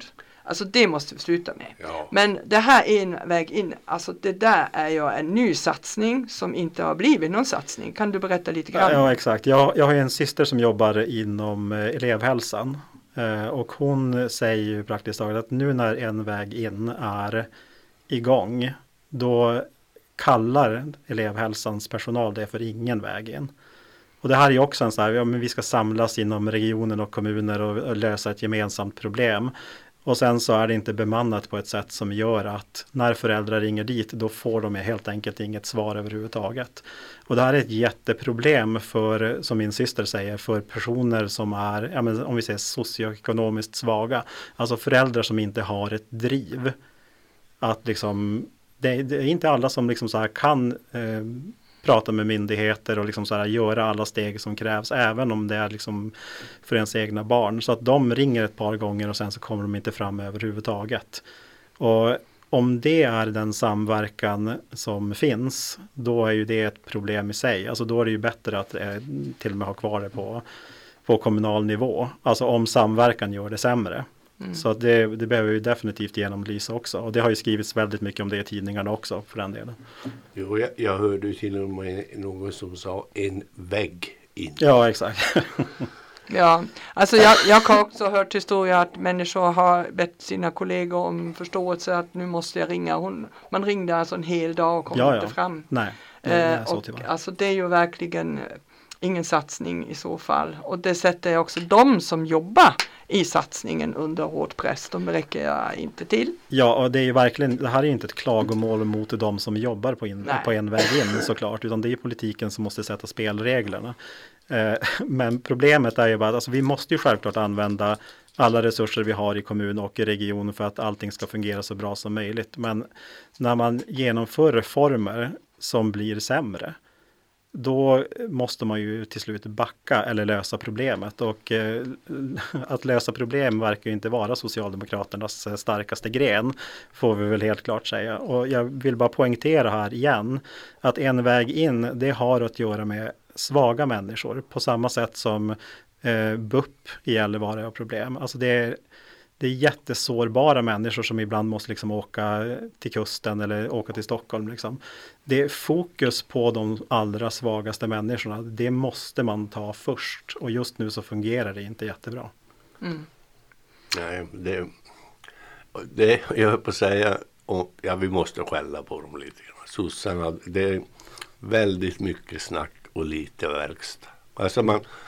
F: Alltså det måste vi sluta med.
A: Ja.
F: Men det här är en väg in. Alltså det där är ju en ny satsning som inte har blivit någon satsning. Kan du berätta lite grann?
E: Ja, exakt. Jag har en syster som jobbar inom elevhälsan. Och hon säger ju praktiskt taget att nu när en väg in är igång, då kallar elevhälsans personal det för ingen väg in. Och det här är ju också en sån här, ja, men vi ska samlas inom regionen och kommuner och lösa ett gemensamt problem. Och sen så är det inte bemannat på ett sätt som gör att när föräldrar ringer dit, då får de helt enkelt inget svar överhuvudtaget. Och det här är ett jätteproblem för, som min syster säger, för personer som är, ja, men om vi säger socioekonomiskt svaga. Alltså föräldrar som inte har ett driv. Att liksom, det är inte alla som liksom så här kan prata med myndigheter och liksom så här göra alla steg som krävs, även om det är liksom för ens egna barn. Så att de ringer ett par gånger och sen så kommer de inte fram överhuvudtaget. Och om det är den samverkan som finns, då är ju det ett problem i sig. Alltså då är det ju bättre att till och med ha kvar det på kommunal nivå. Alltså om samverkan gör det sämre. Så att det behöver vi definitivt genomlysa också. Och det har ju skrivits väldigt mycket om det i tidningarna också för den delen.
A: Jo, jag hörde ju till och med någon som sa en vägg in.
E: Ja, exakt.
F: Ja, alltså jag har också hört historier att människor har bett sina kollegor om förståelse att nu måste jag ringa. Man ringde alltså en hel dag och kom inte fram.
E: Nej, det är så tyvärr.
F: Alltså det är ju verkligen ingen satsning i så fall. Och det sätter jag också de som jobbar i satsningen under hård press. De räcker jag inte till. Ja,
E: och det är ju verkligen, det här är inte ett klagomål mot de som jobbar på en väg in såklart. Utan det är politiken som måste sätta spelreglerna. Men problemet är ju bara att alltså, vi måste ju självklart använda alla resurser vi har i kommun och i region för att allting ska fungera så bra som möjligt. Men när man genomför reformer som blir sämre, då måste man ju till slut backa eller lösa problemet. Och att lösa problem verkar ju inte vara Socialdemokraternas starkaste gren, får vi väl helt klart säga. Och jag vill bara poängtera här igen att en väg in, det har att göra med svaga människor på samma sätt som BUP i Gällivare har problem. Alltså det är jättesårbara människor som ibland måste liksom åka till kusten eller åka till Stockholm. Liksom. Det är fokus på de allra svagaste människorna. Det måste man ta först. Och just nu så fungerar det inte jättebra.
A: Mm. Nej, det jag höll på att säga, och ja, vi måste skälla på dem lite grann. Sossarna, det är väldigt mycket snack och lite verkstad. Alltså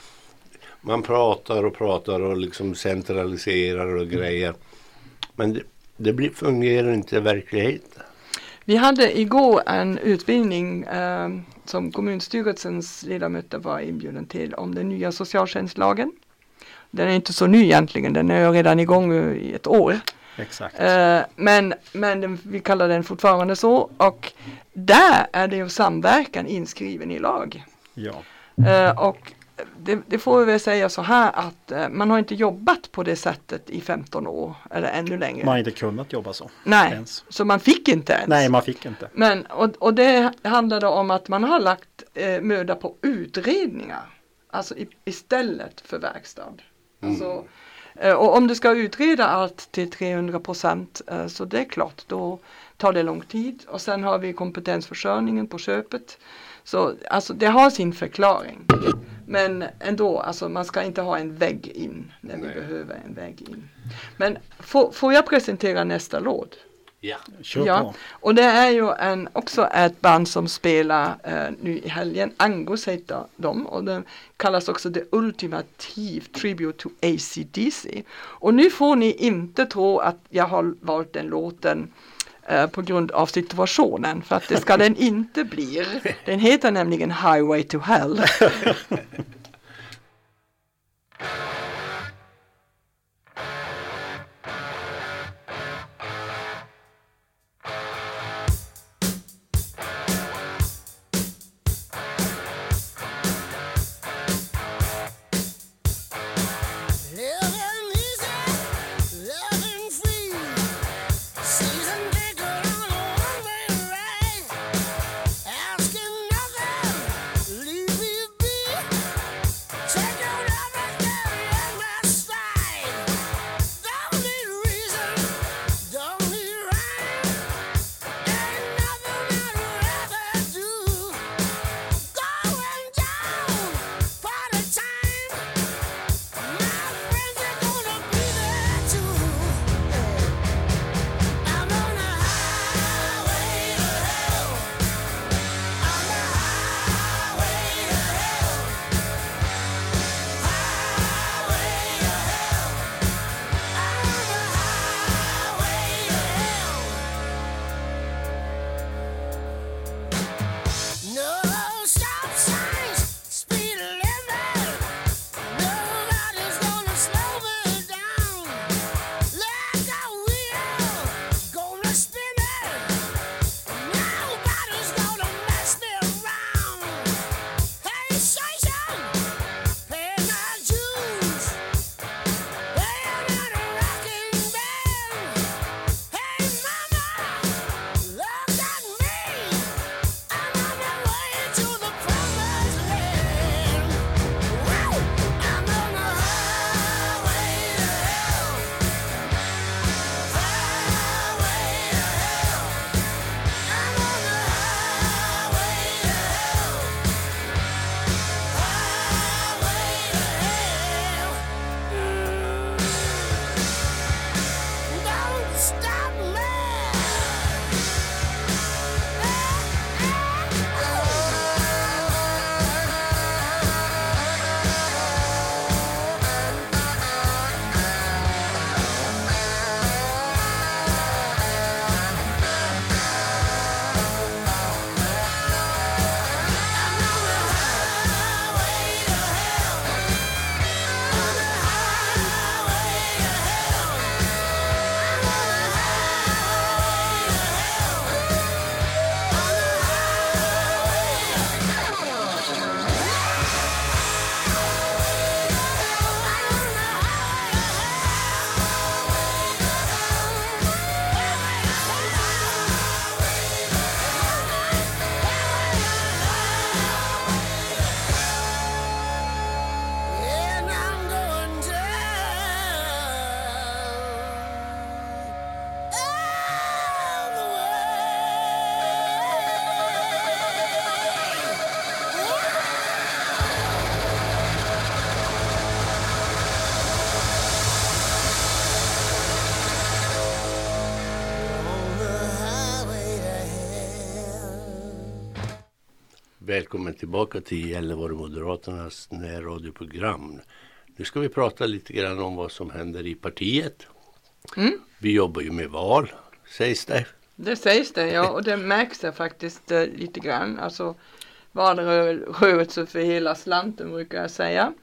A: man pratar och liksom centraliserar och grejer. Men det fungerar inte i verkligheten.
F: Vi hade igår en utbildning som kommunstyrelsens ledamöter var inbjuden till om den nya socialtjänstlagen. Den är inte så ny egentligen, den är redan igång i ett år.
E: Exakt.
F: Men vi kallar den fortfarande så. Och där är det ju samverkan inskriven i lag.
E: Ja.
F: Och det får vi väl säga så här att man har inte jobbat på det sättet i 15 år eller ännu längre.
E: Man har inte kunnat jobba så.
F: Nej,
E: ens.
F: Så man fick inte ens.
E: Nej, man fick inte.
F: Men, och det handlade om att man har lagt möda på utredningar. Alltså istället för verkstad. Alltså, och om du ska utreda allt till 300%, så det är klart, då tar det lång tid. Och sen har vi kompetensförsörjningen på köpet. Så alltså det har sin förklaring. Men ändå, alltså man ska inte ha en vägg in när vi behöver en vägg in. Men får jag presentera nästa låt?
A: Ja,
E: kör på.
F: Och det är ju också ett band som spelar nu i helgen. Angos heter de. Och den kallas också The Ultimative Tribute to AC/DC. Och nu får ni inte tro att jag har valt den låten på grund av situationen. För att det ska den inte bli. Den heter nämligen Highway to Hell.
C: Asking nothing, leave me be.
A: Välkommen tillbaka till Gällivare Moderaternas närradioprogram. Nu ska vi prata lite grann om vad som händer i partiet. Vi jobbar ju med val, sägs det.
F: Det sägs det, ja, och det märks det faktiskt lite grann. Alltså valrörelse för hela slanten brukar jag säga.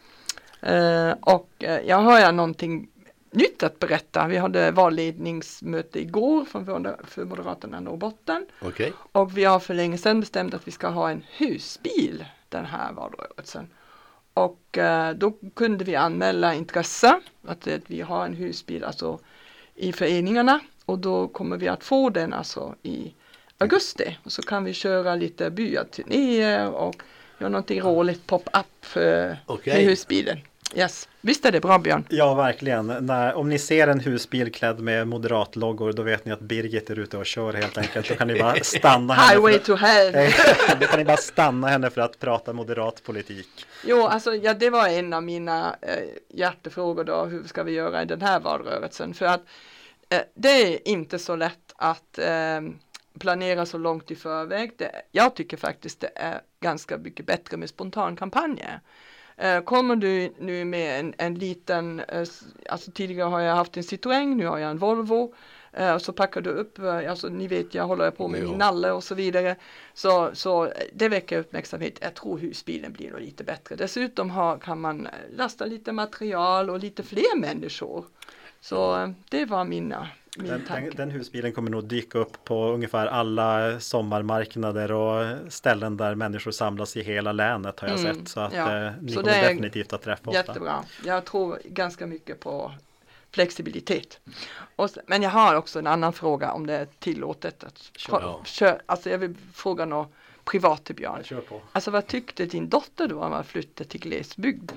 F: Jag har någonting nytt att berätta. Vi hade valledningsmöte igår för Moderaterna i Norrbotten.
A: Okej.
F: Och vi har för länge sedan bestämt att vi ska ha en husbil den här valrörelsen. Och då kunde vi anmäla intresse att vi har en husbil alltså i föreningarna. Och då kommer vi att få den alltså i augusti. Och så kan vi köra lite byaturnéer och göra någonting roligt pop-up med husbilen. Yes. Visst är det bra, Björn?
E: Ja, verkligen. Om ni ser en husbil klädd med moderatloggor, då vet ni att Birgit är ute och kör helt enkelt. Då kan ni bara stanna henne.
F: Highway to hell.
E: Då kan ni bara stanna henne för att prata moderat politik.
F: Jo, alltså det var en av mina hjärtefrågor då. Hur ska vi göra i den här valrörelsen? För att det är inte så lätt att planera så långt i förväg. Jag tycker faktiskt det är ganska mycket bättre med spontankampanjer. Kommer du nu med en liten, alltså tidigare har jag haft en Citroën, nu har jag en Volvo. Och så packar du upp, alltså ni vet jag håller på med min nalle och så vidare. Så det väcker uppmärksamhet. Jag tror husbilen blir nog lite bättre. Dessutom kan man lasta lite material och lite fler människor. Så det var min tanke.
E: Den husbilen kommer nog dyka upp på ungefär alla sommarmarknader och ställen där människor samlas i hela länet har jag sett. Så att ni
F: så
E: kommer definitivt att träffa ofta.
F: Jättebra. Jag tror ganska mycket på flexibilitet. Men jag har också en annan fråga om det är tillåtet att köra. Alltså jag vill fråga något privat till Björn.
E: Kör på.
F: Alltså vad tyckte din dotter då om att flytta till glesbygd?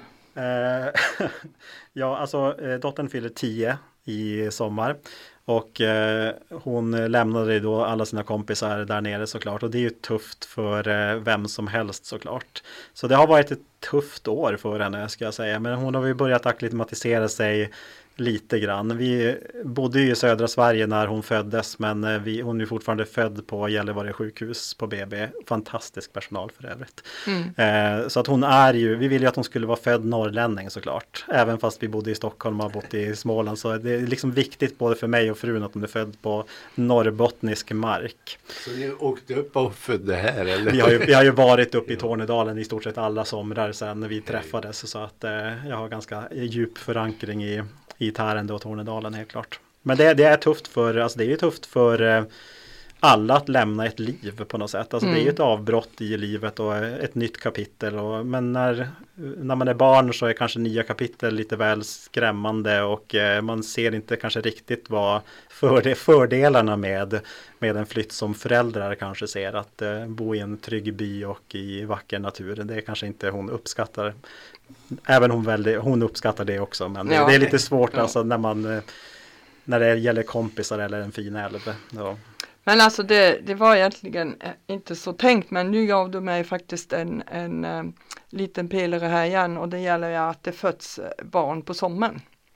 E: Ja, alltså dottern fyller 10 i sommar. Och hon lämnade då alla sina kompisar där nere såklart. Och det är ju tufft för vem som helst såklart. Så det har varit ett tufft år för henne ska jag säga. Men hon har ju börjat akklimatisera sig lite grann. Vi bodde ju i södra Sverige när hon föddes, men hon är fortfarande född på Gällivare sjukhus på BB. Fantastisk personal för övrigt. Så att hon är ju, vi ville ju att hon skulle vara född norrlänning såklart. Även fast vi bodde i Stockholm och har bott i Småland, så det är liksom viktigt både för mig och frun att hon är född på norrbottnisk mark.
A: Så ni åkte upp och födde här eller?
E: Vi har ju varit uppe i Tornedalen i stort sett alla somrar sedan vi träffades, så att jag har ganska djup förankring i Tärende och Tornedalen helt klart. Men det är tufft det är ju tufft för alla att lämna ett liv på något sätt. Alltså det är ju ett avbrott i livet och ett nytt kapitel. Men när man är barn så är kanske nya kapitel lite väl skrämmande och man ser inte kanske riktigt vad fördelarna med en flytt som föräldrar kanske ser. Att bo i en trygg by och i vacker natur. Det är kanske inte hon uppskattar. Även hon uppskattar det också. Men det är lite svårt alltså när det gäller kompisar eller en fin älv. Ja.
F: Men alltså det var egentligen inte så tänkt, men nu gav du mig faktiskt en liten pelare här igen, och det gäller att det föds barn på sommaren.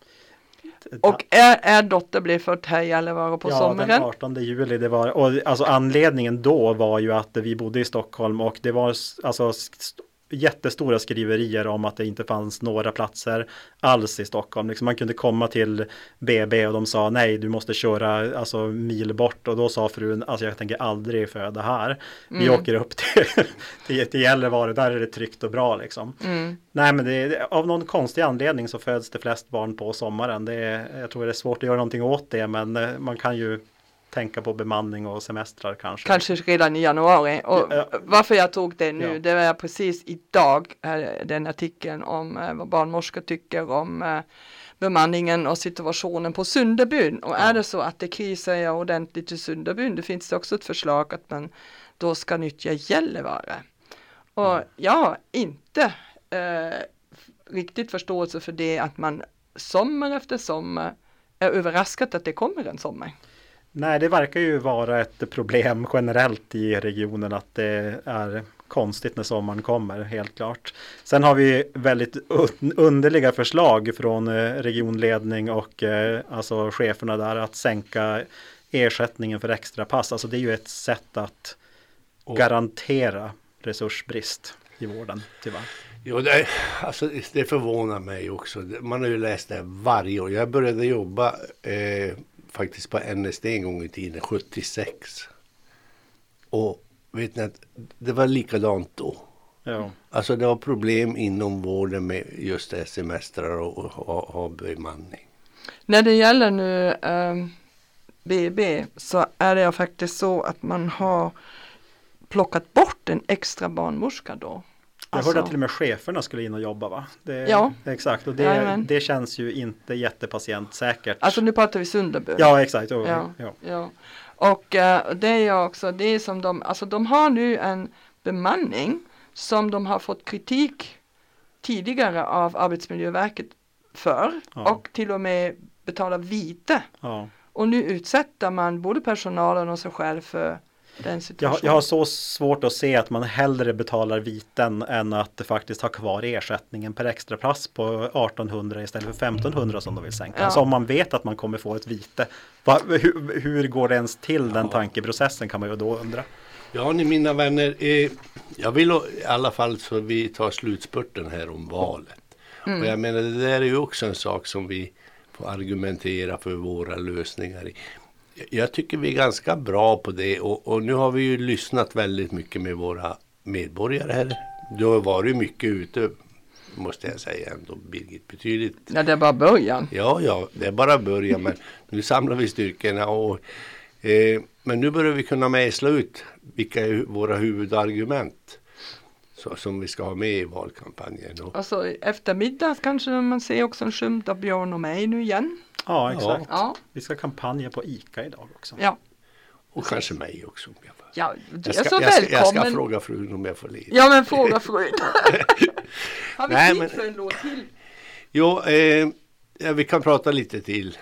F: Och är dotter blev född här i Gällivare på sommaren?
E: Ja, den 18 juli det var, och alltså anledningen då var ju att vi bodde i Stockholm och det var alltså jättestora skriverier om att det inte fanns några platser alls i Stockholm. Liksom man kunde komma till BB och de sa nej, du måste köra alltså mil bort, och då sa frun, alltså jag tänker aldrig föda här. Vi åker upp till Gällivare, där är det tryggt och bra liksom. Nej, men av någon konstig anledning så föds det flest barn på sommaren. Jag tror det är svårt att göra någonting åt det, men man kan ju tänka på bemanning och semestrar kanske.
F: Kanske redan i januari. Och varför jag tog det nu, det var precis idag, den artikeln om vad barnmorskor tycker om bemanningen och situationen på Sunderbyn. Och är det så att det krisar ordentligt i Sunderbyn, det finns också ett förslag att man då ska nyttja Gällivare. Och jag har inte riktigt förståelse för det, att man sommar efter sommar är överraskad att det kommer en sommar.
E: Nej, det verkar ju vara ett problem generellt i regionen att det är konstigt när sommaren kommer, helt klart. Sen har vi väldigt underliga förslag från regionledning och alltså cheferna där att sänka ersättningen för extra pass. Alltså det är ju ett sätt att garantera resursbrist i vården, tyvärr.
A: Jo, det förvånar mig också. Man har ju läst det varje år. Jag började jobba faktiskt på NSD en gång i tiden, 76. Och vet ni att det var likadant då.
E: Ja.
A: Alltså det var problem inom vården med just det, semestrar och bemanning.
F: När det gäller nu BB så är det faktiskt så att man har plockat bort en extra barnmorska då.
E: Jag hörde att till och med cheferna skulle in och jobba, va?
F: Ja.
E: Exakt, och det känns ju inte jättepatientsäkert.
F: Alltså nu pratar vi Sunderby.
E: Ja, exakt.
F: Ja. Och det är ju också, det är som de har nu en bemanning som de har fått kritik tidigare av Arbetsmiljöverket för och till och med betala vite.
E: Ja.
F: Och nu utsätter man både personalen och sig själv för den situationen.
E: Jag har så svårt att se att man hellre betalar viten än att faktiskt ha kvar ersättningen per extra plats på 1800 istället för 1500 som de vill sänka. Alltså om man vet att man kommer få ett vite, hur går det ens till den tankeprocessen, kan man ju då undra.
A: Ja, ni mina vänner, jag vill i alla fall så vi tar slutspurten här om valet. Och jag menar, det där är ju också en sak som vi får argumentera för våra lösningar i. Jag tycker vi är ganska bra på det och nu har vi ju lyssnat väldigt mycket med våra medborgare här. Du har varit mycket ute, måste jag säga ändå, Birgit, betydligt.
F: Ja, det är bara början.
A: Ja, det är bara början, men nu samlar vi styrkorna och men nu börjar vi kunna mejsla ut vilka är våra huvudargument som vi ska ha med i valkampanjen.
F: Alltså eftermiddag kanske man ser också en skymt av Björn och mig nu igen.
E: Ja, exakt.
F: Ja.
E: Vi ska kampanja på ICA idag också.
F: Ja.
A: Och kanske mig också.
F: Ja, du är
A: jag
F: så välkommen.
A: Jag ska fråga frun om jag får lite.
F: Ja, men fråga frun. Har vi
A: Nej,
F: tid
A: men
F: för en låt till?
A: Jo, vi kan prata lite till.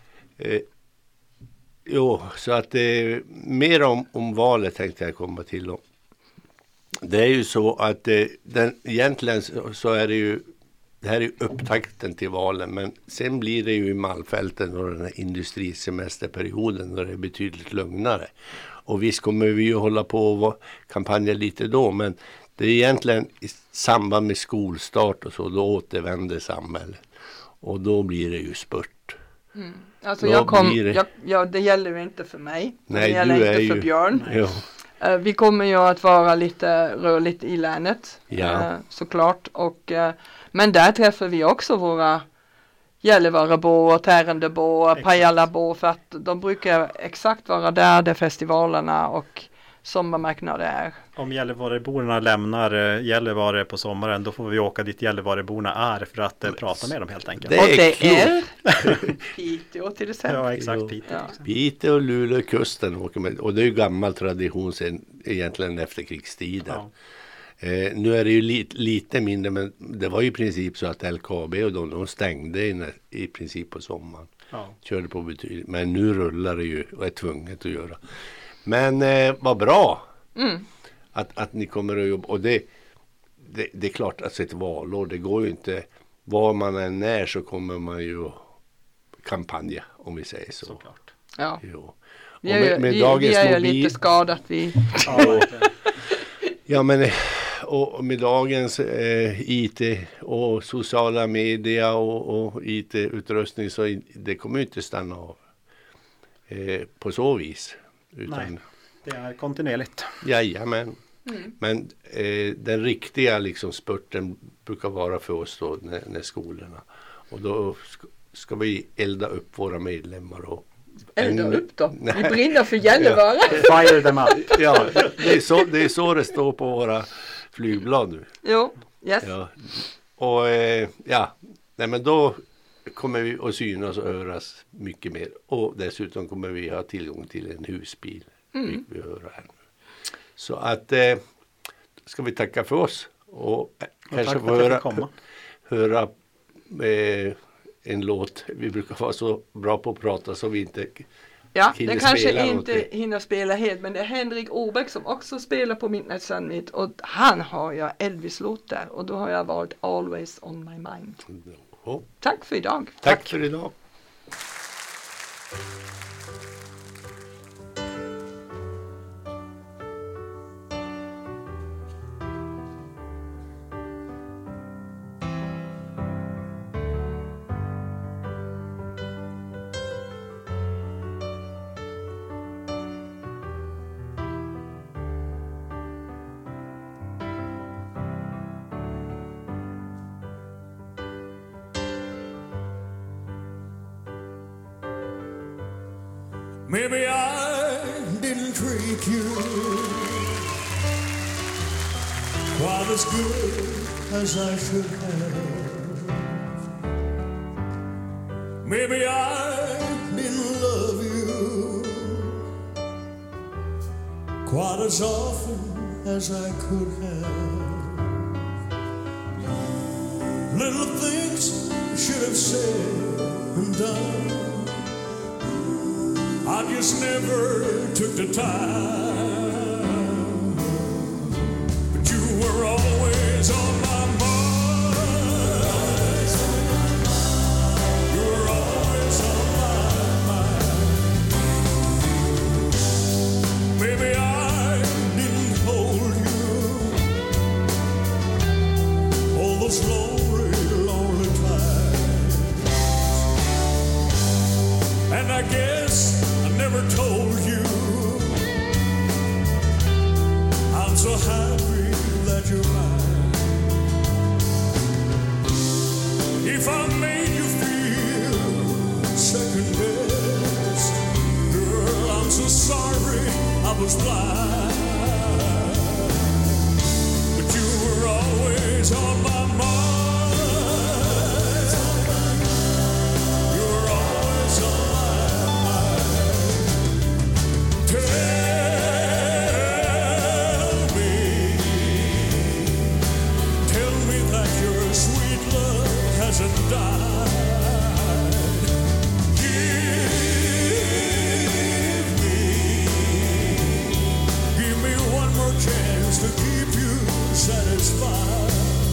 A: Så att mer om valet tänkte jag komma till. Det är ju så att egentligen så är det ju, det här är ju upptakten till valen, men sen blir det ju i Malmfälten och den här industrisemesterperioden då det är betydligt lugnare. Och visst kommer vi ju hålla på och kampanja lite då, men det är egentligen i samband med skolstart och så, då återvänder samhället. Och då blir det ju spurt.
F: Alltså det gäller ju inte för mig.
A: Nej,
F: det gäller
A: du är
F: inte för
A: ju
F: Björn.
A: Ja.
F: Vi kommer ju att vara lite rörligt i länet, såklart. Men där träffar vi också våra Gällivarebo, Tärendebo, Pajalabo, för att de brukar exakt vara där festivalerna och sommarmarknader är.
E: Om Gällivareborna lämnar Gällivare på sommaren, då får vi åka dit Gällivareborna är för att prata med dem helt enkelt.
F: Det är Piteå till exempel.
E: Ja, exakt. Piteå.
A: Piteå och Luleå kusten åker med, och det är ju gammal tradition sen egentligen efter krigstiden. Ja. Nu är det ju lite mindre, men det var ju i princip så att LKAB och de stängde i princip på sommaren. Ja. Körde på betydligt, men nu rullar det ju och är tvunget att göra. Men vad bra att ni kommer att jobba. Och det är klart att ett valår, det går ju inte, var man än är så kommer man ju kampanja, om vi säger så.
E: Såklart.
F: Ja.
A: Jo.
F: Vi är ju lite skadat vi.
A: Ja, men och med dagens IT och sociala media och IT-utrustning så det kommer ju inte stanna av på så vis. Utan,
E: nej, det är kontinuerligt.
A: Jajamän. Men den riktiga liksom spurten brukar vara för oss då när skolorna. Och då ska vi elda upp våra medlemmar och
F: elda upp då? Vi brinner för Gällivare.
E: Fire them up.
A: Ja, det är så det står på våra flygblad nu.
F: Jo, yes.
A: Ja. Och nej, men då kommer vi att synas och höras mycket mer. Och dessutom kommer vi ha tillgång till en husbil. Vi höra här nu. Så att ska vi tacka för oss. Och kanske få höra en låt. Vi brukar vara så bra på att prata så vi inte
F: det kanske inte hinner spela helt. Men det är Henrik Åbäck som också spelar på Midnight Summit. Och han har jag Elvis-låt där. Och då har jag valt Always on my mind. Tack för idag.
A: Tack för idag.
G: Maybe I didn't treat you quite as good as I should have. Maybe I didn't love you quite as often as I could have. Little things I should have said and done, I just never took the time. But you were always on my mind. You were always on my mind. Maybe I didn't hold you all those lonely, lonely times. And I guess I never told you I'm so happy that you're mine. If I made you feel second best, girl, I'm so sorry I was blind. But you were always on my mind. You were always on my mind. Tell me that your sweet love hasn't died. Give me one more chance to keep you satisfied.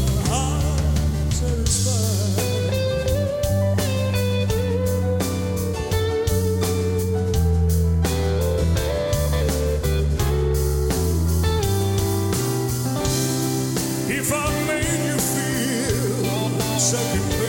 G: Satisfied. If I made you feel second